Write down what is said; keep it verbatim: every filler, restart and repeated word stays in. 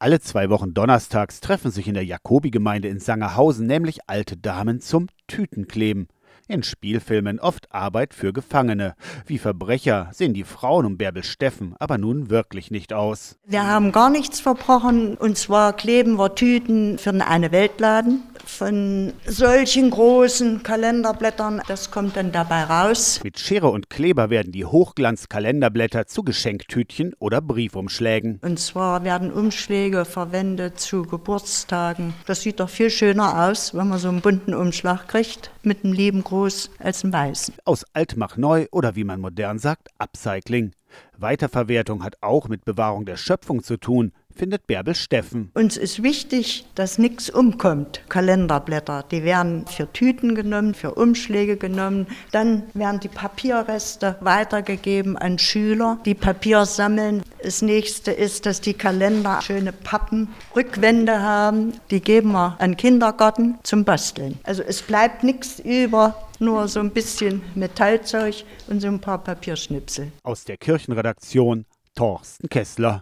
Alle zwei Wochen donnerstags treffen sich in der Jakobi-Gemeinde in Sangerhausen nämlich alte Damen zum Tütenkleben. In Spielfilmen oft Arbeit für Gefangene. Wie Verbrecher sehen die Frauen um Bärbel Steffen aber nun wirklich nicht aus. Wir haben gar nichts verbrochen, und zwar kleben wir Tüten für den Eine-Welt-Laden. Von solchen großen Kalenderblättern, das kommt dann dabei raus. Mit Schere und Kleber werden die Hochglanz-Kalenderblätter zu Geschenktütchen oder Briefumschlägen. Und zwar werden Umschläge verwendet zu Geburtstagen. Das sieht doch viel schöner aus, wenn man so einen bunten Umschlag kriegt, mit einem lieben Gruß als einen weißen. Aus alt mach neu oder wie man modern sagt, Upcycling. Weiterverwertung hat auch mit Bewahrung der Schöpfung zu tun, findet Bärbel Steffen. Uns ist wichtig, dass nichts umkommt. Kalenderblätter, die werden für Tüten genommen, für Umschläge genommen. Dann werden die Papierreste weitergegeben an Schüler, die Papier sammeln. Das nächste ist, dass die Kalender schöne Pappenrückwände haben. Die geben wir an Kindergarten zum Basteln. Also es bleibt nichts über, nur so ein bisschen Metallzeug und so ein paar Papierschnipsel. Aus der Kirchenredaktion Thorsten Kessler.